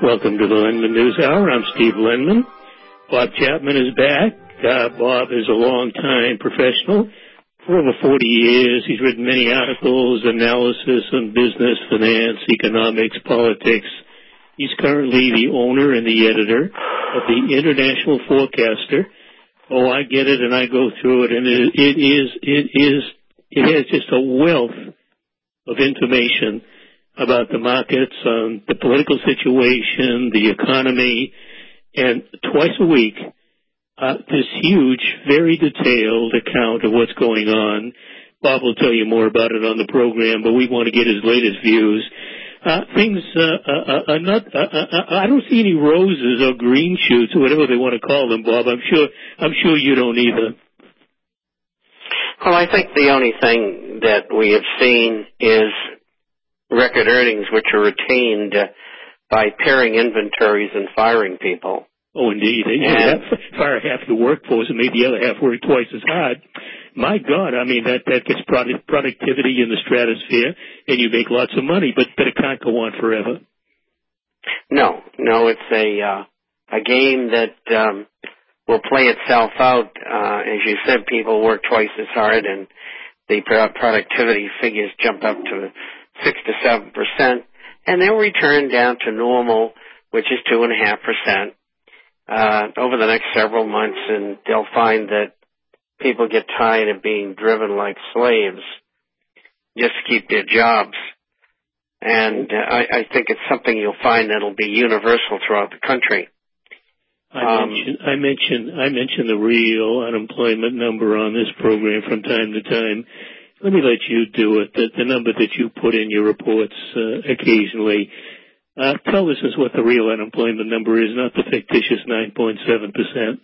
Welcome to the Lendman News Hour. I'm Steve Lendman. Bob Chapman is back. Bob is a long-time professional. For over 40 years, he's written many articles, analysis on business, finance, economics, politics. He's currently the owner and the editor of the International Forecaster. Oh, I get it, and I go through it, and it has just a wealth of information about the markets, the political situation, the economy, and twice a week, this huge, very detailed account of what's going on. Bob will tell you more about it on the program, but we want to get his latest views. Things are not. I don't see any roses or green shoots or whatever they want to call them, Bob. I'm sure you don't either. Well, I think the only thing that we have seen is record earnings, which are retained by pairing inventories and firing people. Oh, indeed. Fire half the workforce and maybe the other half work twice as hard. My God, I mean, that gets productivity in the stratosphere, and you make lots of money, but it can't go on forever. No, it's a game that will play itself out. As you said, people work twice as hard, and the productivity figures jump up to 6 to 7%, and they'll return down to normal, which is 2.5%, over the next several months, and they'll find that people get tired of being driven like slaves just to keep their jobs. And I think it's something you'll find that'll be universal throughout the country. I mention the real unemployment number on this program from time to time. Let me let you do it, the number that you put in your reports occasionally. Tell listeners what the real unemployment number is, not the fictitious 9.7%.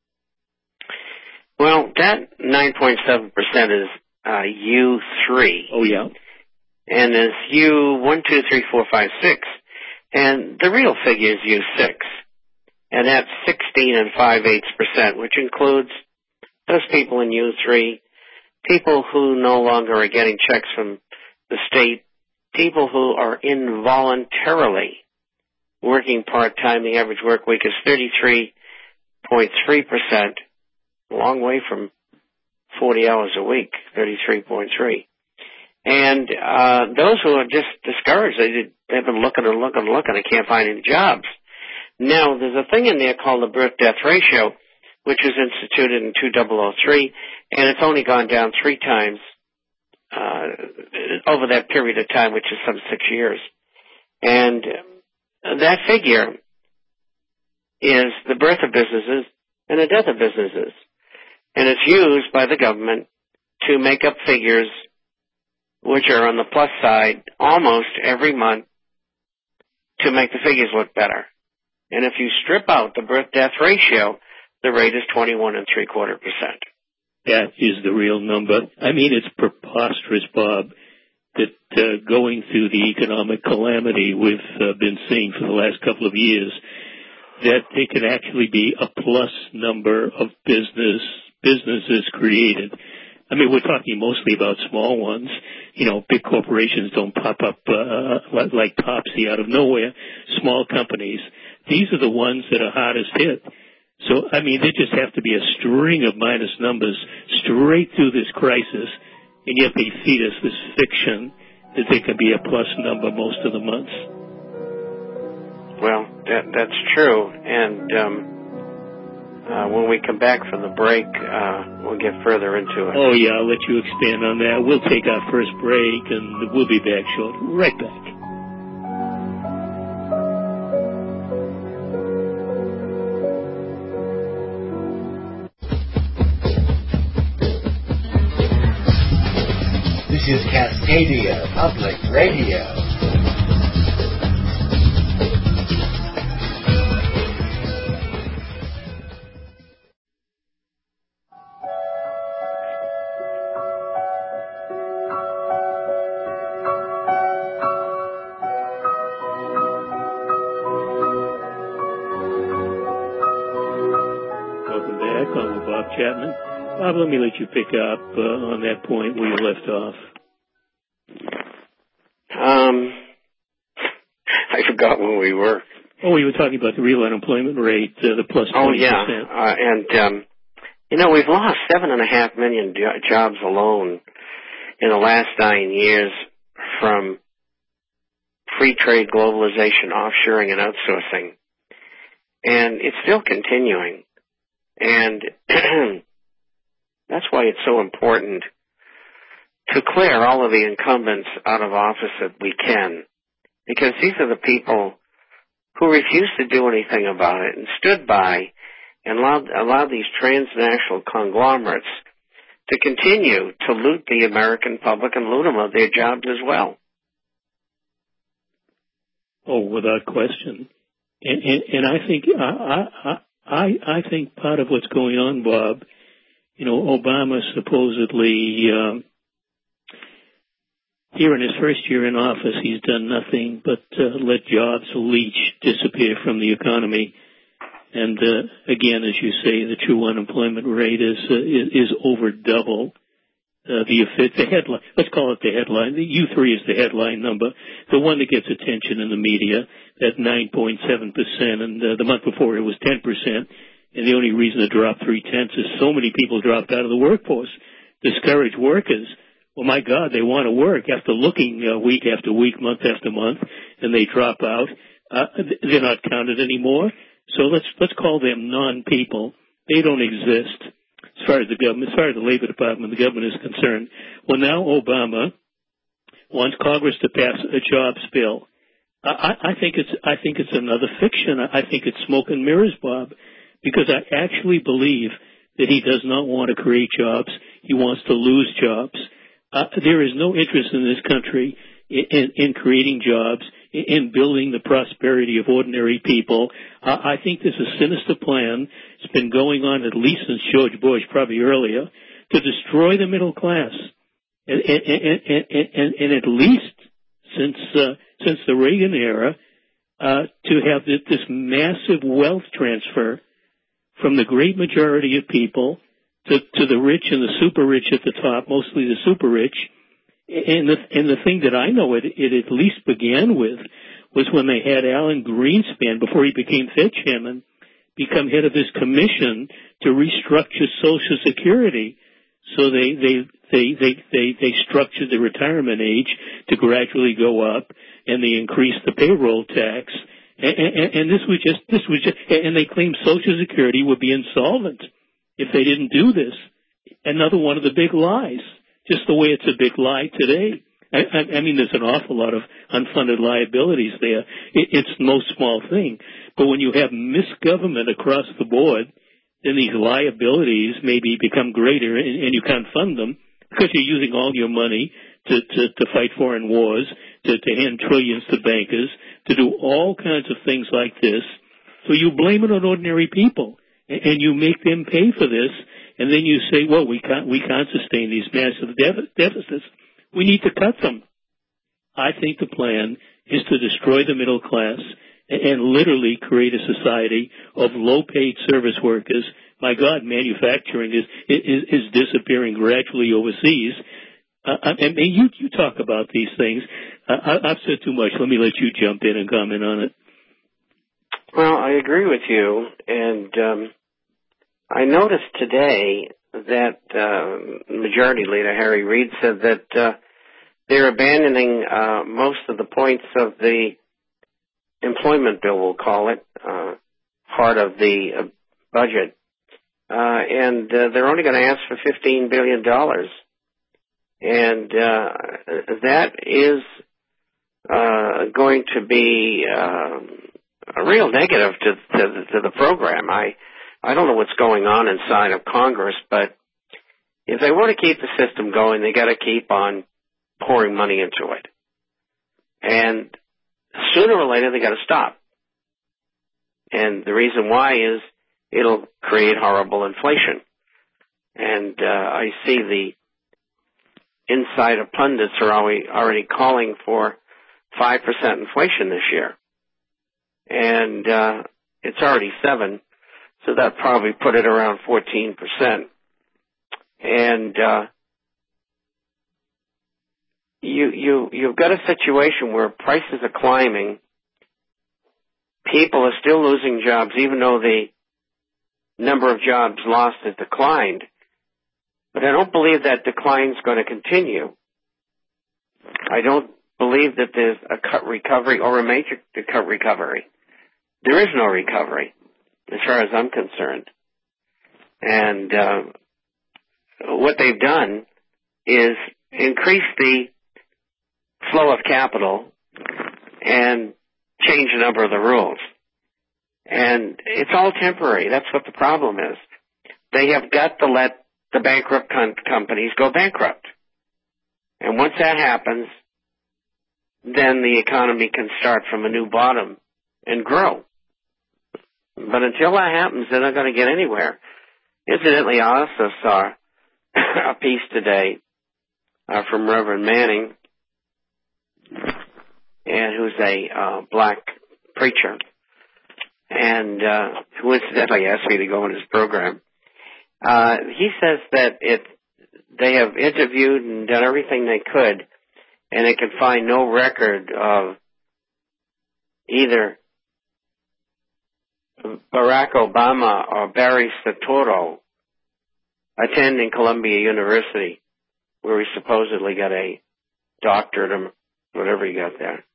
Well, that 9.7% is U3. Oh, yeah. And there's U1, 2, 3, 4, 5, 6. And the real figure is U6. And that's 16 5/8%, which includes those people in U3, people who no longer are getting checks from the state, people who are involuntarily working part-time. The average work week is 33.3%, a long way from 40 hours a week, 33.3. And those who are just discouraged, they've been looking and looking and looking, they can't find any jobs. Now, there's a thing in there called the birth-death ratio, which was instituted in 2003, and it's only gone down 3 times over that period of time, which is some 6 years. And that figure is the birth of businesses and the death of businesses. And it's used by the government to make up figures which are on the plus side almost every month to make the figures look better. And if you strip out the birth-death ratio, the rate is 21.75%. That is the real number. I mean, it's preposterous, Bob, that going through the economic calamity we've been seeing for the last couple of years, that there can actually be a plus number of businesses created. I mean, we're talking mostly about small ones. You know, big corporations don't pop up like Topsy out of nowhere. Small companies. These are the ones that are hardest hit. So, I mean, there just have to be a string of minus numbers straight through this crisis, and yet they feed us this fiction that there can be a plus number most of the months. Well, that's true. And when we come back from the break, we'll get further into it. Oh, yeah, I'll let you expand on that. We'll take our first break, and we'll be back shortly. Right back. This is Cascadia Public Radio. Welcome back. I'm with Bob Chapman. Bob, let me let you pick up on that point where you left off. I forgot where we were. Oh, you were talking about the real unemployment rate, the plus 20%. Oh, yeah. We've lost 7.5 million jobs alone in the last 9 years from free trade, globalization, offshoring, and outsourcing. And it's still continuing. And that's why it's so important to clear all of the incumbents out of office that we can. Because these are the people who refused to do anything about it and stood by and allowed these transnational conglomerates to continue to loot the American public and loot them of their jobs as well. Oh, without question. And I think I think part of what's going on, Bob, Obama supposedly here in his first year in office, he's done nothing but let jobs disappear from the economy. And again, as you say, the true unemployment rate is over double the headline. Let's call it the headline. The U3 is the headline number, the one that gets attention in the media. At 9.7%, and the month before it was 10%. And the only reason it dropped 0.3 is so many people dropped out of the workforce. Discouraged workers. Well, my God, they want to work after looking week after week, month after month, and they drop out. They're not counted anymore. So let's call them non-people. They don't exist as far as the government, as far as the Labor Department, the government is concerned. Well, now Obama wants Congress to pass a jobs bill. I think it's another fiction. I think it's smoke and mirrors, Bob, because I actually believe that he does not want to create jobs. He wants to lose jobs. There is no interest in this country in creating jobs, in building the prosperity of ordinary people. I think this is a sinister plan. It's been going on at least since George Bush, probably earlier, to destroy the middle class. And at least since the Reagan era, to have this massive wealth transfer from the great majority of people to the rich and the super rich at the top, mostly the super rich. And the thing that I know it at least began with was when they had Alan Greenspan, before he became Fed chairman, become head of his commission to restructure Social Security. So they structured the retirement age to gradually go up, and they increased the payroll tax. And this was just, and they claimed Social Security would be insolvent if they didn't do this. Another one of the big lies, just the way it's a big lie today. I mean, there's an awful lot of unfunded liabilities there. It's no small thing. But when you have misgovernment across the board, then these liabilities maybe become greater, and you can't fund them because you're using all your money to fight foreign wars, to hand trillions to bankers, to do all kinds of things like this. So you blame it on ordinary people, and you make them pay for this, and then you say, well, we can't sustain these massive deficits. We need to cut them. I think the plan is to destroy the middle class and literally create a society of low-paid service workers. My God, manufacturing is disappearing gradually overseas. And you talk about these things. I've said too much. Let me let you jump in and comment on it. Well, I agree with you, and I noticed today that Majority Leader Harry Reid said that they're abandoning most of the points of the employment bill, we'll call it, part of the budget, and they're only going to ask for $15 billion. And that is going to be a real negative to the program. I don't know what's going on inside of Congress, but if they want to keep the system going, they got to keep on pouring money into it. And sooner or later, they got to stop. And the reason why is it'll create horrible inflation. And I see the insider pundits are already calling for 5% inflation this year. And it's already 7%, so that probably put it around 14%. And you've got a situation where prices are climbing, people are still losing jobs, even though the number of jobs lost has declined. But I don't believe that decline is going to continue. I don't believe that there's a cut recovery or a major cut recovery. There is no recovery, as far as I'm concerned. And what they've done is increase the flow of capital and change a number of the rules. And it's all temporary. That's what the problem is. They have got to let the bankrupt companies go bankrupt. And once that happens, then the economy can start from a new bottom and grow. But until that happens, they're not going to get anywhere. Incidentally, I also saw a piece today from Reverend Manning, and who's a black preacher, and who incidentally asked me to go on his program. He says that they have interviewed and done everything they could, and they can find no record of either Barack Obama or Barry Soetoro attending Columbia University, where he supposedly got a doctorate or whatever he got there.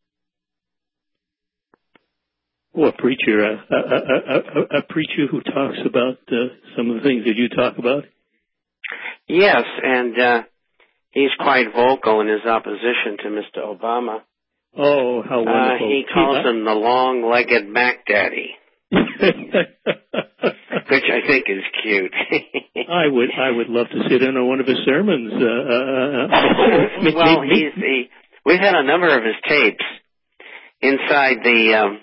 Well, a preacher who talks about some of the things that you talk about? Yes, and he's quite vocal in his opposition to Mr. Obama. Oh, how wonderful. He calls him the long-legged Mac Daddy, which I think is cute. I would love to sit in on one of his sermons. Well, we've had a number of his tapes inside the...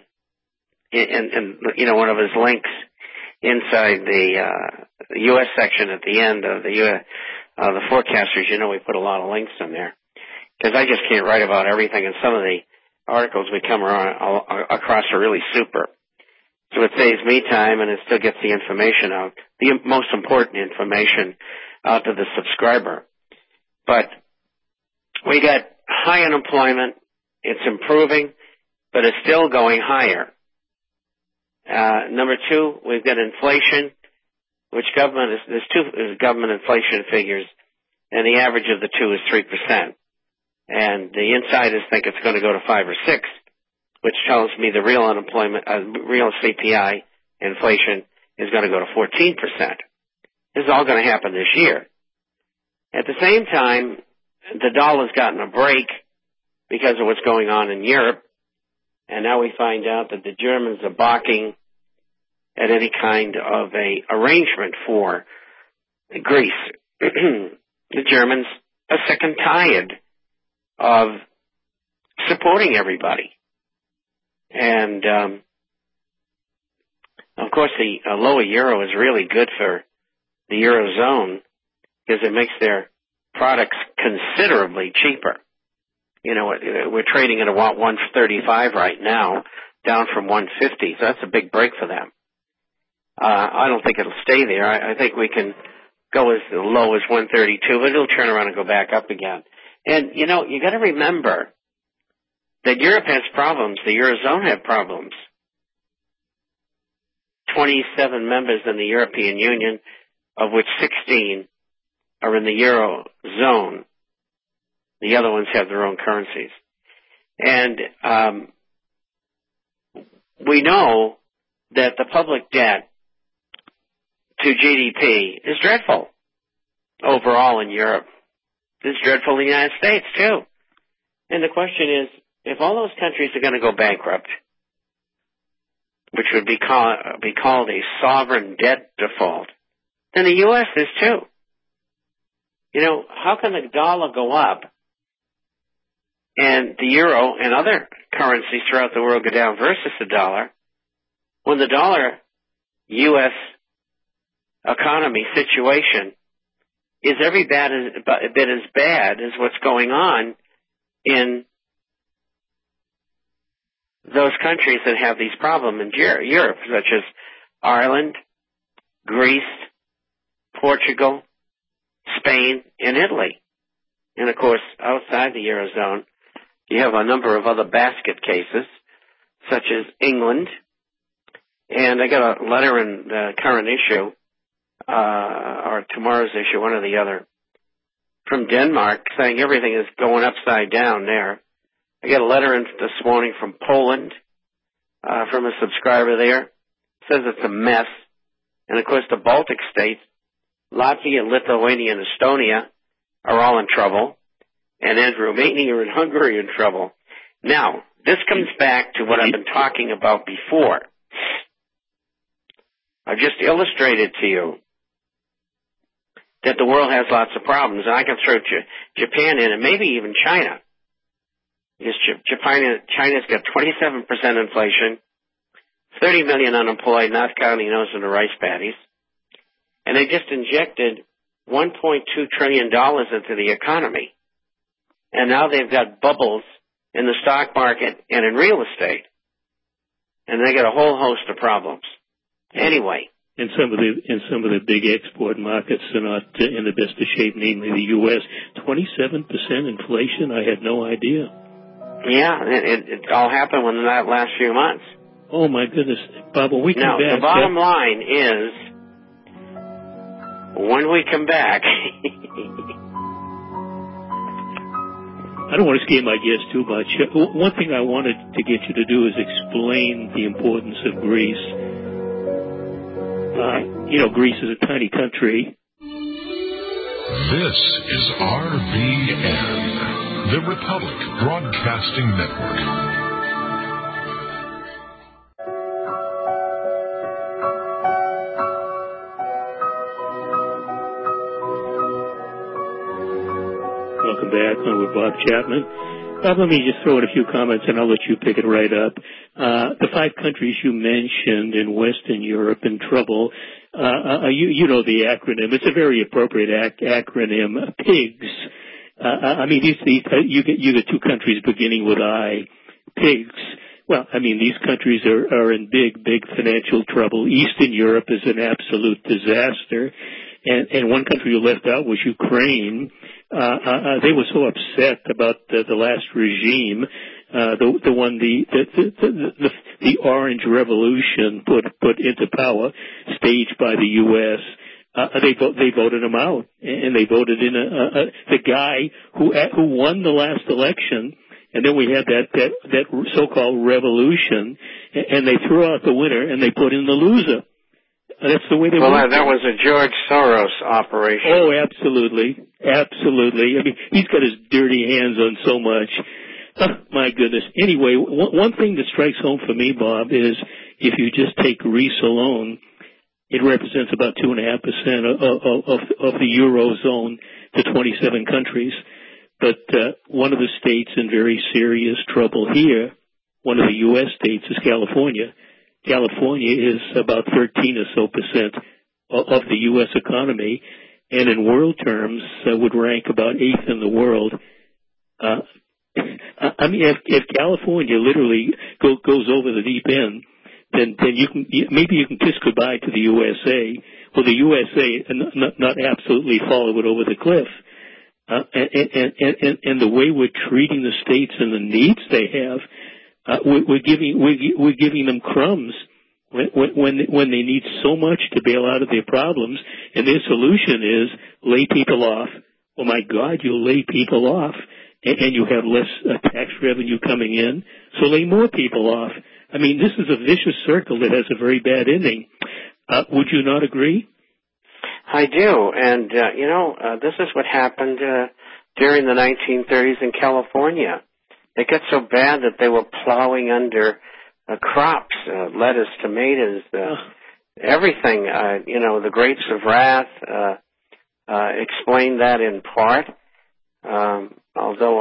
in one of his links inside the U.S. section at the end of the forecasters. We put a lot of links in there because I just can't write about everything, and some of the articles we come across are really super. So it saves me time, and it still gets the information out, the most important information out to the subscriber. But we got high unemployment. It's improving, but it's still going higher. Number two, we've got inflation, which there's two government inflation figures, and the average of the two is 3%. And the insiders think it's going to go to 5 or 6, which tells me the real unemployment, real CPI inflation is going to go to 14%. This is all going to happen this year. At the same time, the dollar's gotten a break because of what's going on in Europe. And now we find out that the Germans are balking at any kind of a arrangement for Greece. The Germans are sick and tired of supporting everybody. And, of course, the lower euro is really good for the Eurozone because it makes their products considerably cheaper. We're trading at about 135 right now, down from 150, so that's a big break for them. I don't think it'll stay there. I think we can go as low as 132, but it'll turn around and go back up again. And, you got to remember that Europe has problems. The Eurozone have problems. 27 members in the European Union, of which 16 are in the Eurozone. The other ones have their own currencies. And we know that the public debt to GDP is dreadful overall in Europe. It's dreadful in the United States, too. And the question is, if all those countries are going to go bankrupt, which would be called a sovereign debt default, then the U.S. is, too. How can the dollar go up and the euro and other currencies throughout the world go down versus the dollar when the dollar U.S. economy situation is every bit as bad as what's going on in those countries that have these problems in Europe, such as Ireland, Greece, Portugal, Spain, and Italy. And, of course, outside the Eurozone, you have a number of other basket cases, such as England And I got a letter in the current issue, or tomorrow's issue, one or the other, from Denmark saying everything is going upside down there. I got a letter in this morning from Poland, from a subscriber there. It says it's a mess. And of course the Baltic states, Latvia, Lithuania, and Estonia are all in trouble. And then Romania and Hungary in trouble. Now, this comes back to what I've been talking about before. I've just illustrated to you that the world has lots of problems, and I can throw Japan in, and maybe even China. Because China's got 27% inflation, 30 million unemployed, not counting those in the rice paddies, and they just injected $1.2 trillion into the economy. And now they've got bubbles in the stock market and in real estate. And they got a whole host of problems. Anyway. And some of the big export markets are not in the best of shape, namely the U.S. 27% inflation? I had no idea. Yeah, it all happened within that last few months. Oh, my goodness. Bob, when we come back... Now, the bottom line is, when we come back... I don't want to scare my guests too much. One thing I wanted to get you to do is explain the importance of Greece. Greece is a tiny country. This is RBN, the Republic Broadcasting Network. Welcome back. I'm with Bob Chapman. Bob, let me just throw in a few comments and I'll let you pick it right up. The 5 countries you mentioned in Western Europe in trouble, you know the acronym. It's a very appropriate acronym, PIGS. You get 2 countries beginning with I, PIGS. Well, these countries are in big financial trouble. Eastern Europe is an absolute disaster. And one country you left out was Ukraine. They were so upset about the last regime, the Orange Revolution put into power, staged by the U.S. They voted him out, and they voted in the guy who won the last election. And then we had that so-called revolution, and they threw out the winner and they put in the loser. That's the way they Well, that was a George Soros operation. Oh, absolutely. He's got his dirty hands on so much. Oh, my goodness. Anyway, one thing that strikes home for me, Bob, is if you just take Greece alone, it represents about 2.5% of the Eurozone, the 27 countries. But one of the states in very serious trouble here, one of the U.S. states, is California. California is about 13 or so percent of the U.S. economy, and in world terms would rank about 8th in the world. If California literally goes over the deep end, then maybe you can kiss goodbye to the USA. Well, the USA not absolutely follow it over the cliff. And the way we're treating the states and the needs they have. We're giving them crumbs when they need so much to bail out of their problems, and their solution is lay people off. Oh my God, you lay people off, and you have less tax revenue coming in, so lay more people off. This is a vicious circle that has a very bad ending. Would you not agree? I do, and this is what happened during the 1930s in California. It got so bad that they were plowing under crops, lettuce, tomatoes, everything. The grapes of wrath explained that in part. Although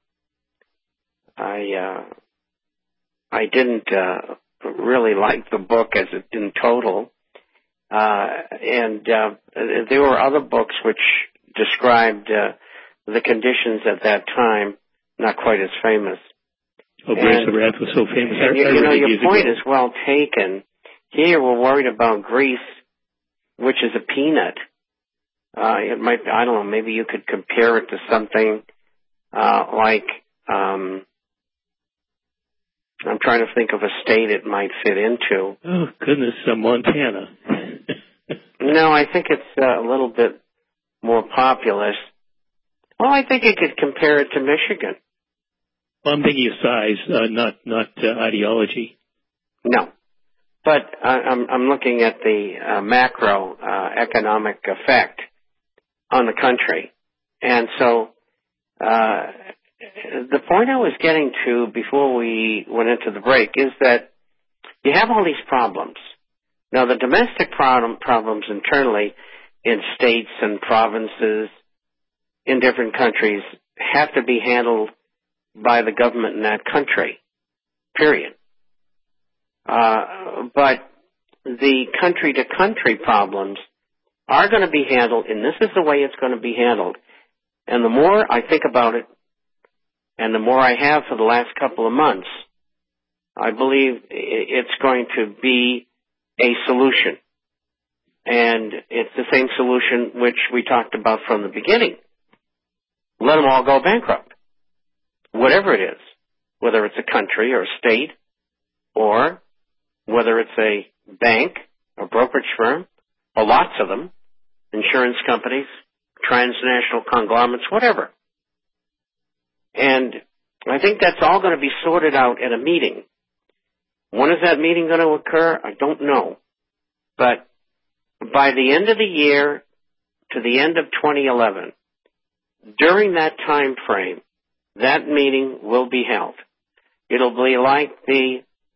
I didn't really like the book as in total. And there were other books which described the conditions at that time. Not quite as famous. Oh, Grapes of Wrath was so famous. And your point is well taken. Here we're worried about Greece, which is a peanut. It might, I don't know, maybe you could compare it to something like I'm trying to think of a state it might fit into. Oh, goodness, Montana. No, I think it's a little bit more populous. Well, I think you could compare it to Michigan. Well, I'm thinking of size, not ideology. No. But I'm looking at the macro economic effect on the country. And so the point I was getting to before we went into the break is that you have all these problems. Now, the domestic problems internally in states and provinces in different countries have to be handled by the government in that country, period. But the country-to-country problems are going to be handled, and this is the way it's going to be handled. And the more I think about it, and the more I have for the last couple of months, I believe it's going to be a solution. And it's the same solution which we talked about from the beginning. Let them all go bankrupt. Whatever it is, whether it's a country or a state, or whether it's a bank, a brokerage firm, or lots of them, insurance companies, transnational conglomerates, whatever. And I think that's all going to be sorted out at a meeting. When is that meeting going to occur? I don't know. But by the end of the year to the end of 2011, during that time frame, that meeting will be held. It'll be like the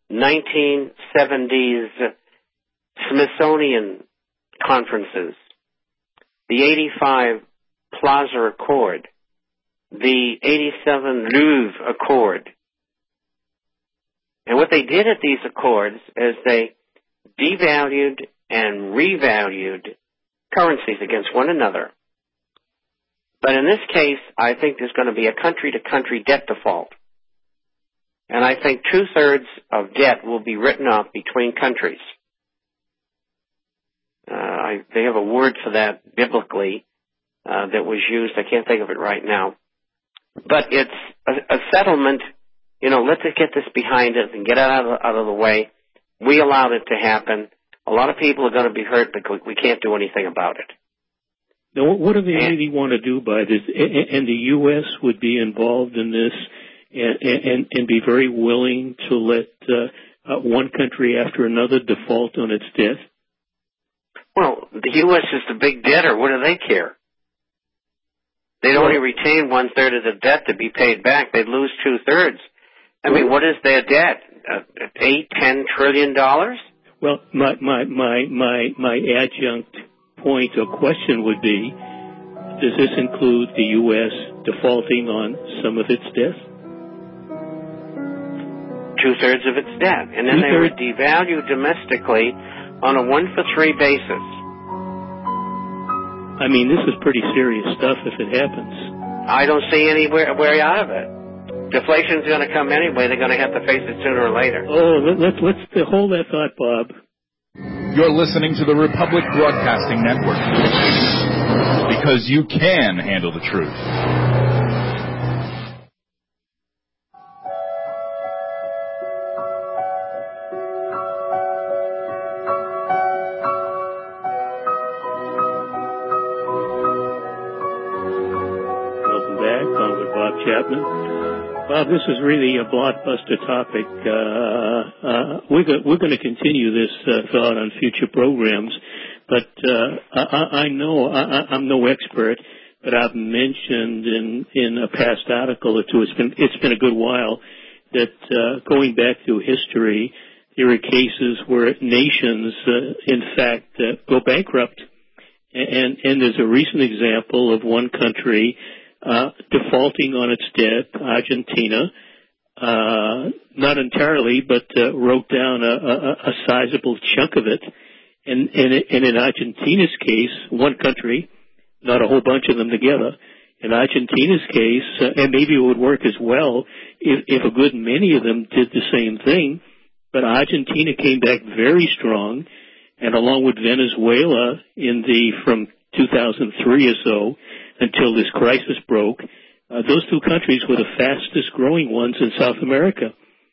1970s Smithsonian conferences, the 85 Plaza Accord, the 87 Louvre Accord. And what they did at these accords is they devalued and revalued currencies against one another. But in this case, I think there's going to be a country-to-country debt default. And I think 2/3 of debt will be written off between countries. They have a word for that biblically that was used. I can't think of it right now. But it's a settlement. You know, let's get this behind us and get it out of the way. We allowed it to happen. A lot of people are going to be hurt because we can't do anything about it. Now, what do they really want to do by this? And the U.S. would be involved in this and be very willing to let one country after another default on its debt? Well, the U.S. is the big debtor. What do they care? They'd only retain 1/3 of the debt to be paid back. They'd lose 2/3. I mean, what is their debt? $8-10 trillion? Well, my adjunct point or question would be, does this include the U.S. defaulting on some of its debt? 2/3 of its debt. And then they would devalue domestically on a 1-for-3 basis. I mean, this is pretty serious stuff if it happens. I don't see any way out of it. Deflation's going to come anyway. They're going to have to face it sooner or later. Oh, let's hold that thought, Bob. You're listening to the Republic Broadcasting Network. Because you can handle the truth. Welcome back. On with Bob Chapman. Bob, this is really a blockbuster topic. We're going to continue this thought on future programs, but I know I'm no expert, but I've mentioned in a past article or two, it's been a good while, that going back through history, there are cases where nations, in fact, go bankrupt. And there's a recent example of one country defaulting on its debt, Argentina, not entirely, but wrote down a sizable chunk of it. And in Argentina's case, one country, not a whole bunch of them together. In Argentina's case, and maybe it would work as well if a good many of them did the same thing, but Argentina came back very strong, and along with Venezuela from 2003 or so, until this crisis broke, those two countries were the fastest growing ones in South America.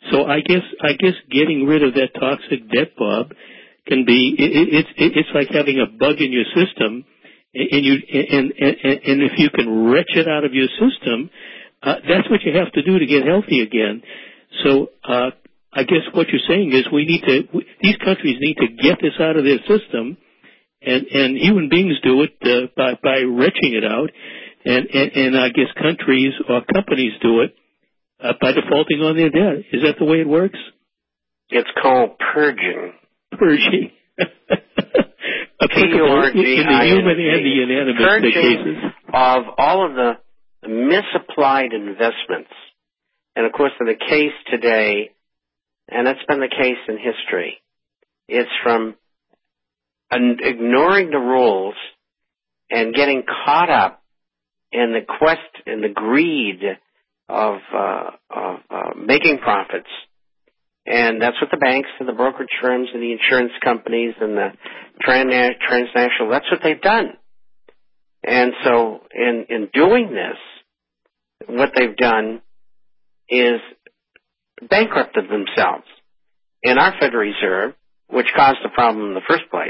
So I guess getting rid of that toxic debt, Bob, can be it's like having a bug in your system, and if you can wrench it out of your system, that's what you have to do to get healthy again. So I guess what you're saying is these countries need to get this out of their system, and human beings do it by wrenching it out, and I guess countries or companies do it by defaulting on their debt. Is that the way it works? It's called purging. Purging. Applicable in the human and the inanimate cases. Of all of the misapplied investments. And, of course, in the case today, and that's been the case in history, it's from ignoring the rules and getting caught up in the quest and the greed of making profits. And that's what the banks and the brokerage firms and the insurance companies and the transnational, that's what they've done. And so in doing this, what they've done is bankrupted themselves. And our Federal Reserve, which caused the problem in the first place,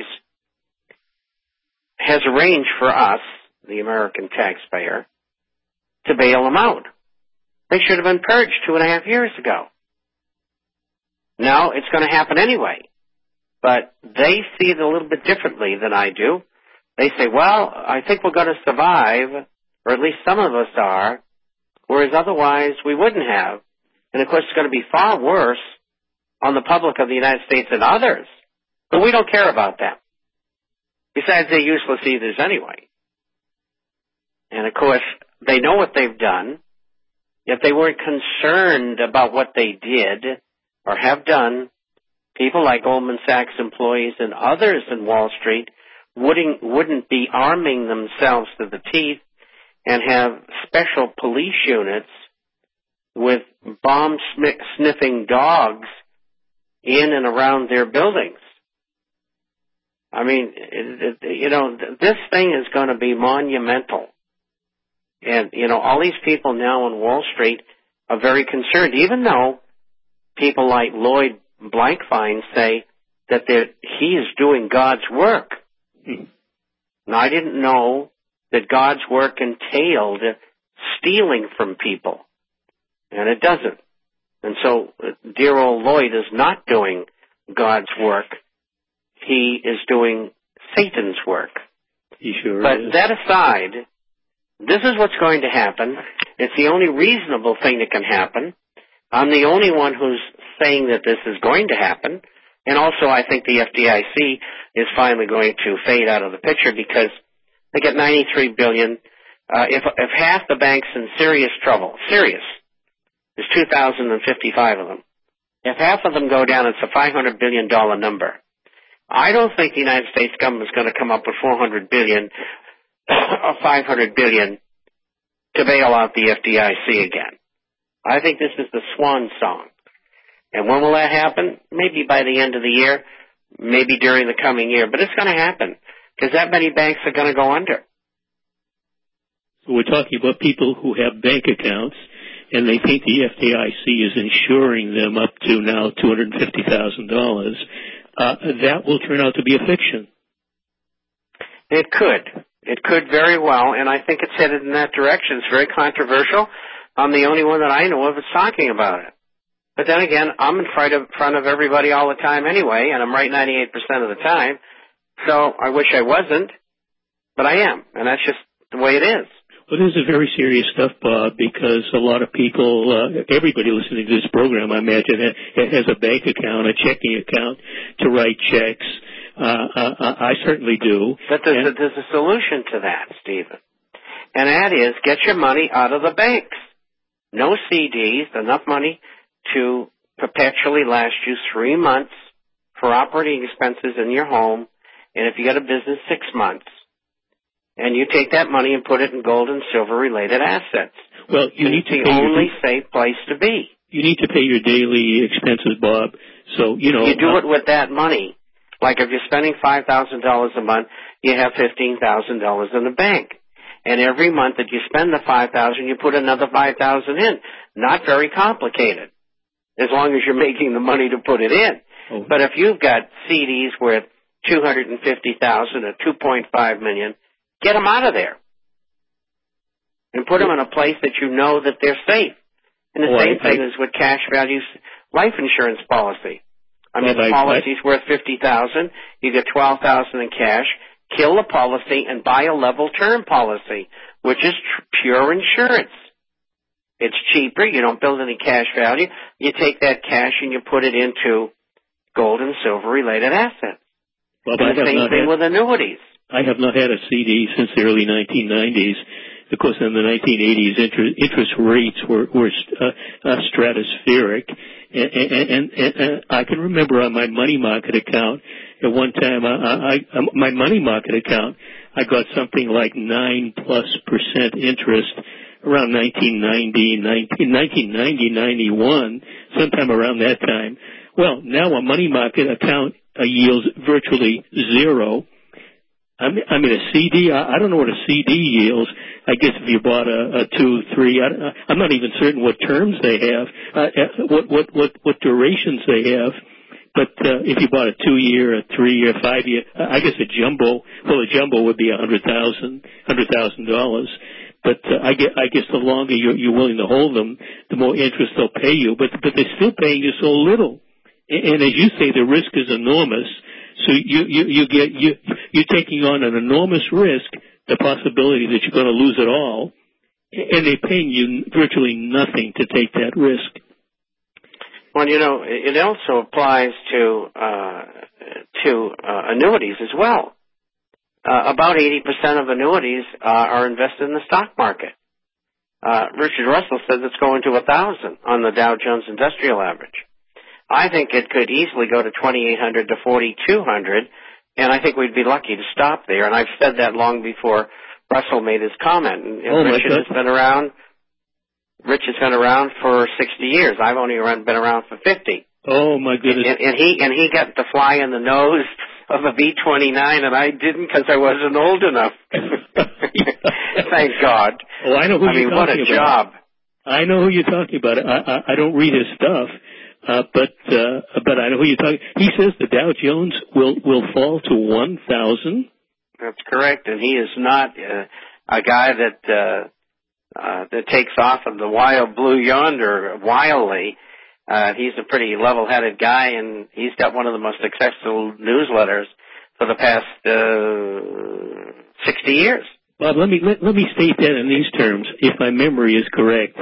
has arranged for us, the American taxpayer, to bail them out. They should have been purged 2.5 years ago. Now it's going to happen anyway. But they see it a little bit differently than I do. They say, well, I think we're going to survive, or at least some of us are, whereas otherwise we wouldn't have. And, of course, it's going to be far worse on the public of the United States than others. But we don't care about them. Besides, they're useless eaters anyway. And, of course, they know what they've done. If they weren't concerned about what they did or have done, people like Goldman Sachs employees and others in Wall Street wouldn't be arming themselves to the teeth and have special police units with bomb-sniffing dogs in and around their buildings. I mean, this thing is going to be monumental. And, all these people now on Wall Street are very concerned, even though people like Lloyd Blankfein say that he is doing God's work. And I didn't know that God's work entailed stealing from people. And it doesn't. And so dear old Lloyd is not doing God's work. He is doing Satan's work. He sure but is. That aside, this is what's going to happen. It's the only reasonable thing that can happen. I'm the only one who's saying that this is going to happen. And also I think the FDIC is finally going to fade out of the picture because they get $93 billion. If half the banks in serious trouble, there's 2,055 of them. If half of them go down, it's a $500 billion number. I don't think the United States government is going to come up with $400 billion or $500 billion to bail out the FDIC again. I think this is the swan song. And when will that happen? Maybe by the end of the year, maybe during the coming year. But it's going to happen because that many banks are going to go under. So we're talking about people who have bank accounts, and they think the FDIC is insuring them up to now $250,000. That will turn out to be a fiction. It could. It could very well, and I think it's headed in that direction. It's very controversial. I'm the only one that I know of that's talking about it. But then again, I'm in front of everybody all the time anyway, and I'm right 98% of the time. So I wish I wasn't, but I am, and that's just the way it is. Well, this is very serious stuff, Bob, because a lot of people, everybody listening to this program, I imagine, has a bank account, a checking account to write checks. I certainly do. But there's a solution to that, Stephen. And that is get your money out of the banks. No CDs, enough money to perpetually last you 3 months for operating expenses in your home, and if you got a business, 6 months. And you take that money and put it in gold and silver related assets. Well, you need to pay the only safe place to be. You need to pay your daily expenses, Bob. So, you do it with that money. Like if you're spending $5,000 a month, you have $15,000 in the bank. And every month that you spend the $5,000, you put another $5,000 in. Not very complicated. as long as you're making the money to put it in. Oh. But if you've got CDs worth $250,000 or $2.5 million, get them out of there and put them in a place that you know that they're safe. And the same thing is with cash values life insurance policy. I mean, the policy's worth $50,000. You get $12,000 in cash. Kill the policy and buy a level term policy, which is pure insurance. It's cheaper. You don't build any cash value. You take that cash and you put it into gold and silver related assets. Well, and the same thing with annuities. I have not had a CD since the early 1990s. Of course, in the 1980s, interest rates were stratospheric. And I can remember on my money market account, at one time, my money market account, I got something like 9+% interest around 1990, 91, sometime around that time. Well, now a money market account yields virtually zero. I mean, a CD, I don't know what a CD yields. I guess if you bought a 2, 3, I'm not even certain what terms they have, what durations they have. But if you bought a 2-year, a 3-year, 5-year, I guess a jumbo would be $100,000. But I guess the longer you're willing to hold them, the more interest they'll pay you. But they're still paying you so little. And as you say, the risk is enormous. So you're taking on an enormous risk, the possibility that you're going to lose it all, and they're paying you virtually nothing to take that risk. Well, you know, it also applies to annuities as well. About 80% of annuities are invested in the stock market. Richard Russell says it's going to 1,000 on the Dow Jones Industrial Average. I think it could easily go to 2,800 to 4,200, and I think we'd be lucky to stop there. And I've said that long before Russell made his comment. And Richard has been around. Rich has been around for 60 years. I've only been around for 50. Oh my goodness! And he got the fly in the nose of a B-29, and I didn't because I wasn't old enough. Thank God. Oh, I know who you're talking about. What a job! I know who you're talking about. I don't read his stuff. But I know who you're talking. He says the Dow Jones will fall to 1,000. That's correct, and he is not a guy that takes off in the wild blue yonder wildly. He's a pretty level-headed guy, and he's got one of the most successful newsletters for the past 60 years. Bob, let me state that in these terms, if my memory is correct.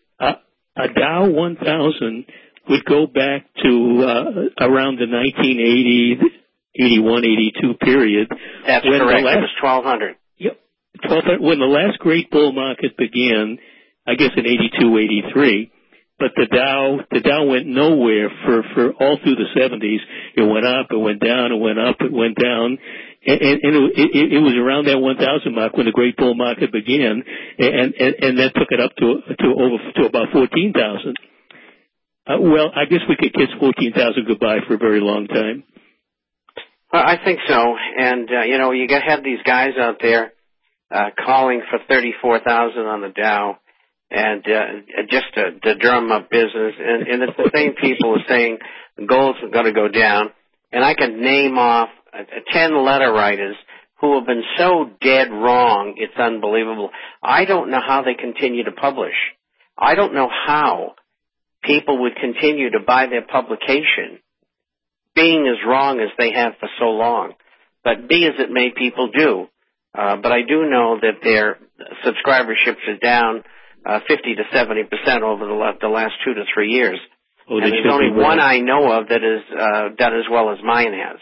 A Dow 1,000 would go back to around the 1980, 81, 82 period. That's correct. It was 1,200. Yep. 1,200. When the last great bull market began, I guess in 82, 83, but the Dow went nowhere for all through the 70s. It went up, it went down, it went up, it went down. And it was around that 1,000 mark when the great bull market began, and that took it up to about 14,000. Well, I guess we could kiss 14,000 goodbye for a very long time. Well, I think so. And, you have these guys out there calling for 34,000 on the Dow and just to drum up business. And it's the same people who are saying gold's going to go down. And I can name off 10 letter writers who have been so dead wrong, it's unbelievable. I don't know how they continue to publish. I don't know how people would continue to buy their publication, being as wrong as they have for so long. But be as it may, people do. But I do know that their subscriberships are down 50 to 70% over the last 2 to 3 years. Oh, and there's only one I know of that is done as well as mine has.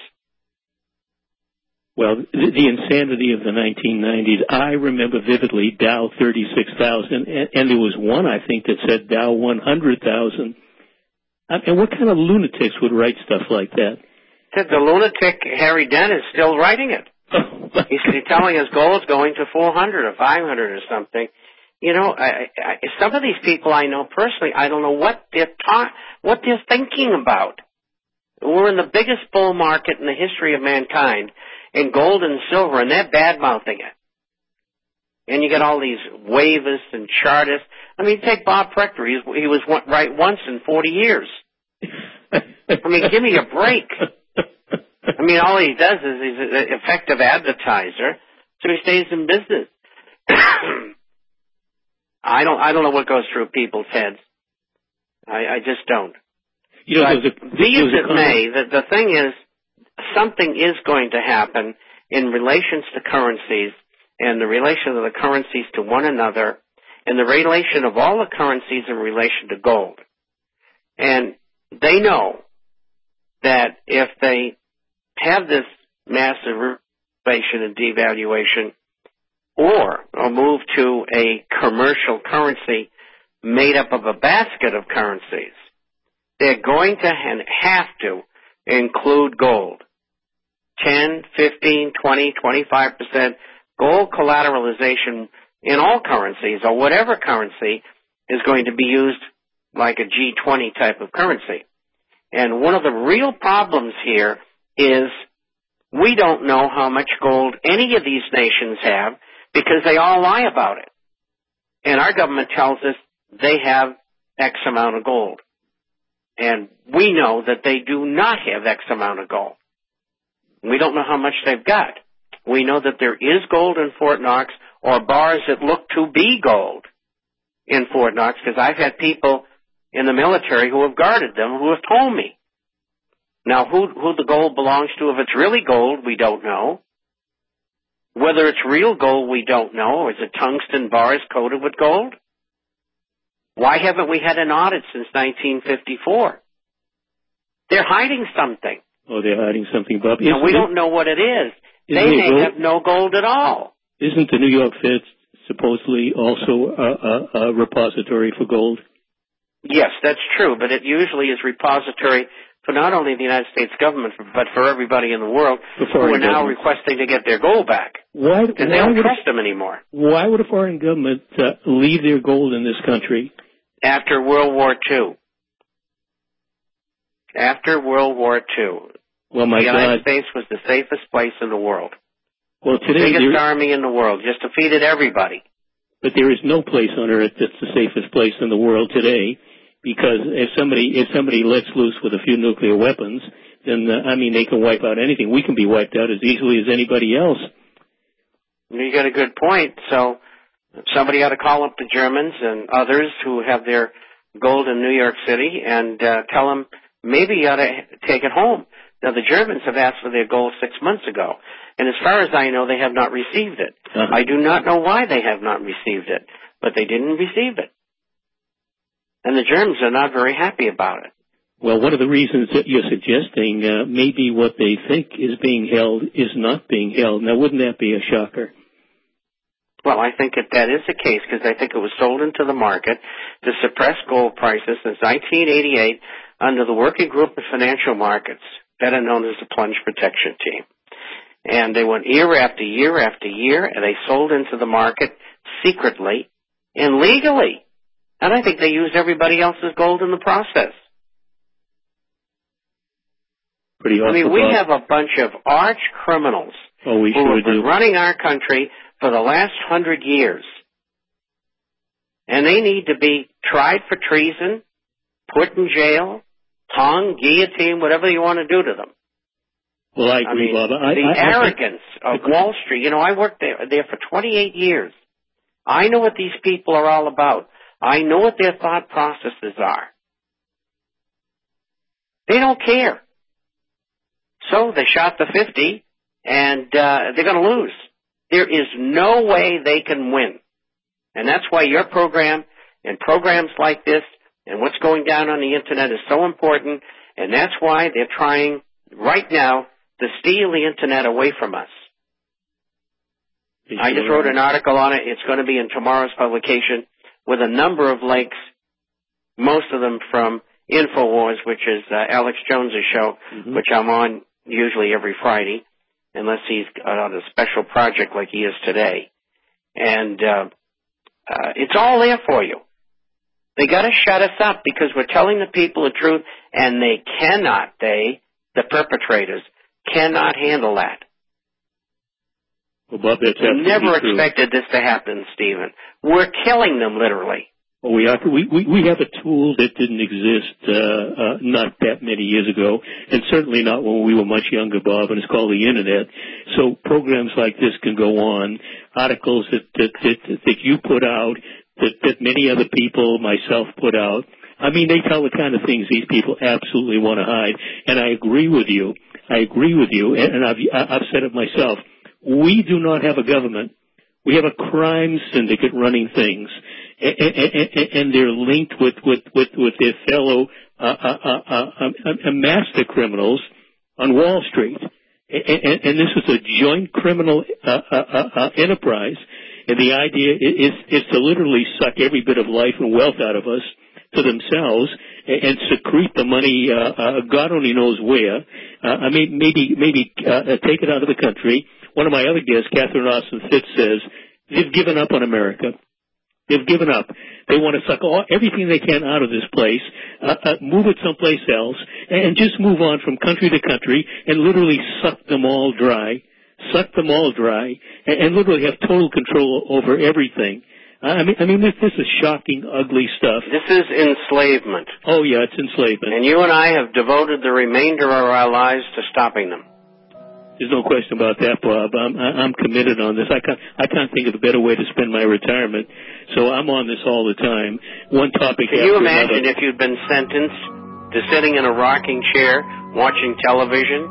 Well, the insanity of the 1990s, I remember vividly Dow 36,000, and there was one, I think, that said Dow 100,000. And what kind of lunatics would write stuff like that? The lunatic Harry Dent is still writing it. He's telling us gold's going to 400 or 500 or something. Some of these people I know personally, I don't know what they're thinking about. We're in the biggest bull market in the history of mankind in gold and silver, and they're bad-mouthing it. And you get all these wavists and chartists. I mean, take Bob Proctor. He was right once in 40 years. I mean, give me a break. I mean, all he does is he's an effective advertiser, so he stays in business. I don't know what goes through people's heads. I just don't. You know, be as it may, the thing is, something is going to happen in relations to currencies and the relation of the currencies to one another and the relation of all the currencies in relation to gold. And they know that if they have this massive inflation and devaluation or move to a commercial currency made up of a basket of currencies, they're going to have to include gold. 10, 15, 20, 25% gold collateralization in all currencies or whatever currency is going to be used like a G20 type of currency. And one of the real problems here is we don't know how much gold any of these nations have because they all lie about it. And our government tells us they have X amount of gold. And we know that they do not have X amount of gold. We don't know how much they've got. We know that there is gold in Fort Knox or bars that look to be gold in Fort Knox because I've had people in the military who have guarded them who have told me. Now, who the gold belongs to, if it's really gold, we don't know. Whether it's real gold, we don't know. Or is it tungsten bars coated with gold? Why haven't we had an audit since 1954? They're hiding something. Oh, they're hiding something, Bob. And we don't know what it is. They may have no gold at all. Isn't the New York Fed supposedly also a repository for gold? Yes, that's true, but it usually is repository for not only the United States government, but for everybody in the world who are now requesting to get their gold back. Why? Because they don't trust them anymore. Why would a foreign government leave their gold in this country? After World War II. After World War II. Well, my the United God. States was the safest place in the world. Well, today, the biggest army in the world, just defeated everybody. But there is no place on earth that's the safest place in the world today, because if somebody lets loose with a few nuclear weapons, then they can wipe out anything. We can be wiped out as easily as anybody else. You got a good point. So somebody ought to call up the Germans and others who have their gold in New York City and tell them maybe you ought to take it home. Now, the Germans have asked for their gold 6 months ago, and as far as I know, they have not received it. I do not know why they have not received it, but they didn't receive it. And the Germans are not very happy about it. Well, one of the reasons that you're suggesting maybe what they think is being held is not being held. Now, wouldn't that be a shocker? Well, I think that is the case because I think it was sold into the market to suppress gold prices since 1988 under the Working Group of Financial Markets, better known as the Plunge Protection Team. And they went year after year after year, and they sold into the market secretly and legally. And I think they used everybody else's gold in the process. Pretty awful. I mean, we have a bunch of arch criminals who have been running our country for the last 100 years. And they need to be tried for treason, put in jail, hung, guillotine, whatever you want to do to them. Well, I agree, Bob. The arrogance of Wall Street. You know, I worked there for 28 years. I know what these people are all about. I know what their thought processes are. They don't care. So they shot the 50, and they're going to lose. There is no way they can win. And that's why your program and programs like this and what's going down on the Internet is so important, and that's why they're trying right now to steal the Internet away from us. I just wrote an article on it. It's going to be in tomorrow's publication with a number of links, most of them from InfoWars, which is Alex Jones' show, which I'm on usually every Friday, unless he's on a special project like he is today. And it's all there for you. They got to shut us up because we're telling the people the truth, and they cannot, the perpetrators, cannot handle that. Well, Bob, that's we never expected this to happen, Stephen. We're killing them, literally. Well, we have a tool that didn't exist not that many years ago, and certainly not when we were much younger, Bob, and it's called the Internet. So programs like this can go on, articles that you put out, that many other people, myself, put out. I mean, they tell the kind of things these people absolutely want to hide, and I agree with you. And I've said it myself. We do not have a government. We have a crime syndicate running things. And they're linked with their fellow master criminals on Wall Street. And this is a joint criminal enterprise. And the idea is to literally suck every bit of life and wealth out of us to themselves and secrete the money, God only knows where. Maybe take it out of the country. One of my other guests, Catherine Austin Fitz, says they've given up on America. They've given up. They want to suck everything they can out of this place, move it someplace else, and just move on from country to country and literally suck them all dry, and literally have total control over everything. I mean, this is shocking, ugly stuff. This is enslavement. Oh, yeah, it's enslavement. And you and I have devoted the remainder of our lives to stopping them. There's no question about that, Bob. I'm committed on this. I can't think of a better way to spend my retirement. So I'm on this all the time. One topic after another. Can you imagine if you'd been sentenced to sitting in a rocking chair watching television?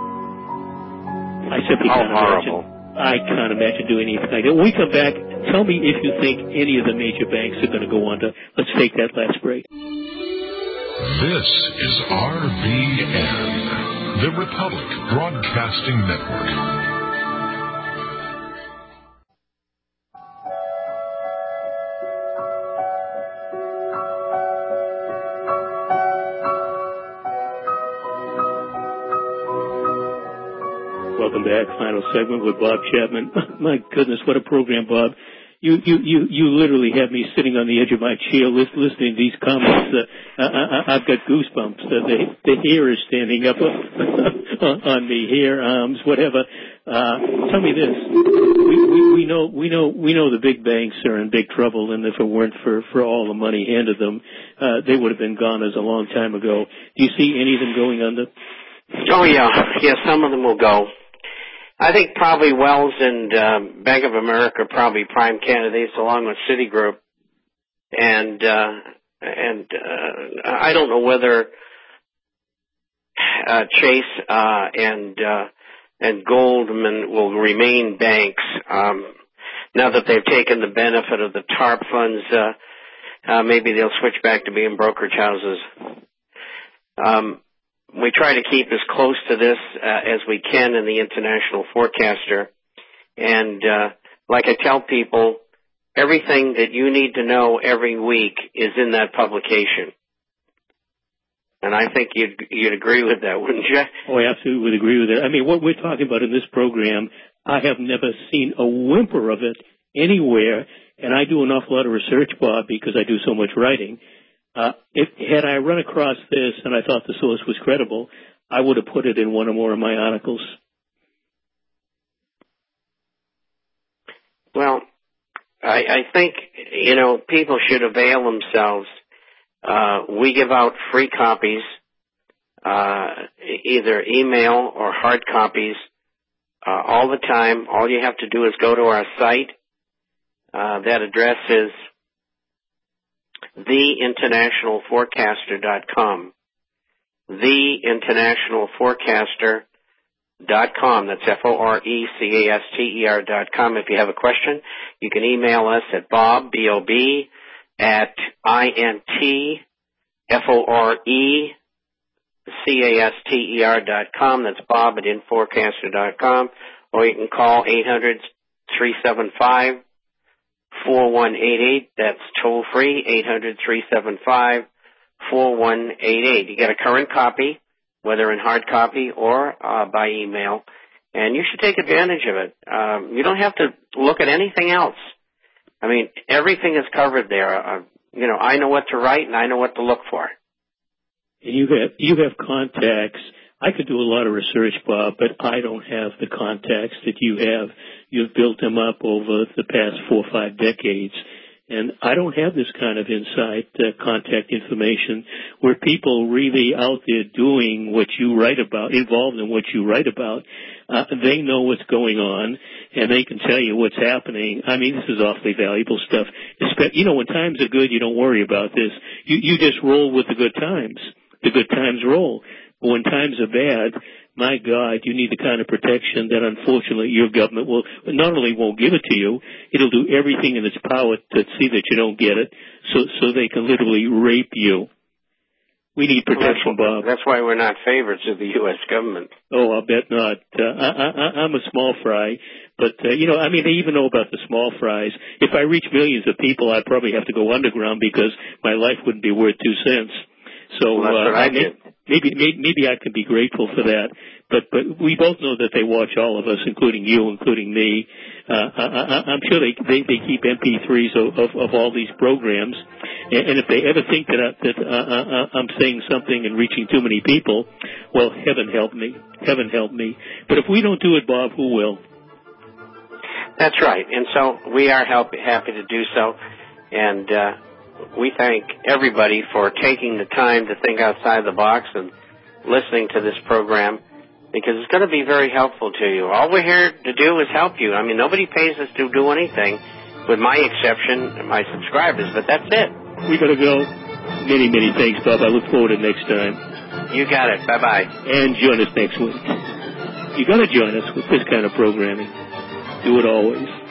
I simply can't imagine. I can't imagine doing anything like that. When we come back, tell me if you think any of the major banks are going to go on to. Let's take that last break. This is RBN, the Republic Broadcasting Network. Welcome back. Final segment with Bob Chapman. My goodness, what a program, Bob. You literally have me sitting on the edge of my chair listening to these comments. I've got goosebumps. The hair is standing up on me, hair, arms, whatever. Tell me this. We know the big banks are in big trouble, and if it weren't for all the money handed them, they would have been gone as a long time ago. Do you see any of them going under? Oh, yeah. Yeah, some of them will go. I think probably Wells and Bank of America are probably prime candidates, along with Citigroup, and I don't know whether Chase and Goldman will remain banks now that they've taken the benefit of the TARP funds. Maybe they'll switch back to being brokerage houses. We try to keep as close to this as we can in the International Forecaster. And like I tell people, everything that you need to know every week is in that publication. And I think you'd agree with that, wouldn't you? Oh, I absolutely would agree with that. I mean, what we're talking about in this program, I have never seen a whimper of it anywhere. And I do an awful lot of research, Bob, because I do so much writing. Had I run across this and I thought the source was credible, I would have put it in one or more of my articles. Well, I think, people should avail themselves. We give out free copies, either email or hard copies, all the time. All you have to do is go to our site. That address is theinternationalforecaster.com. Theinternationalforecaster.com. That's FORECASTER.com. If you have a question, you can email us at Bob, B-O-B, at INTFORECASTER.com. That's Bob at inforecaster.com. Or you can call 800-375-4188. That's toll free, 800-375-4188. You get a current copy, whether in hard copy or by email, and you should take advantage of it. You don't have to look at anything else. I mean, everything is covered there. I know what to write and I know what to look for. You have contacts. I could do a lot of research, Bob, but I don't have the contacts that you have. You've built them up over the past 4 or 5 decades. And I don't have this kind of inside contact information where people really out there doing what you write about, involved in what you write about. They know what's going on, and they can tell you what's happening. I mean, this is awfully valuable stuff. When times are good, you don't worry about this. You just roll with the good times. The good times roll. But when times are bad, my God, you need the kind of protection that unfortunately your government will not only won't give it to you, it'll do everything in its power to see that you don't get it, so they can literally rape you. We need protection, Bob. That's why we're not favorites of the U.S. government. Oh, I'll bet not. I'm a small fry, but, they even know about the small fries. If I reach millions of people, I'd probably have to go underground because my life wouldn't be worth 2 cents. So, that's what I did. Maybe I can be grateful for that, but we both know that they watch all of us, including you, including me. I'm sure they keep MP3s of all these programs, and if they ever think that I'm saying something and reaching too many people, well, heaven help me. But if we don't do it, Bob, who will? That's right, and so we are happy to do so, and we thank everybody for taking the time to think outside the box and listening to this program, because it's going to be very helpful to you. All we're here to do is help you. I mean, nobody pays us to do anything, with my exception and my subscribers, but that's it. We got to go. Many, many thanks, Bob. I look forward to next time. You got it. Bye-bye. And join us next week. You got to join us with this kind of programming. Do it always.